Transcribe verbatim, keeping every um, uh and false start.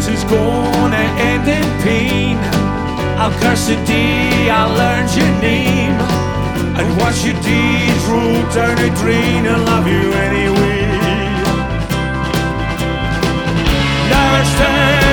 this is gonna end in pain. I'll curse the day I learned your name, and watch your deeds roll down a drain, and love you anyway. Now it's time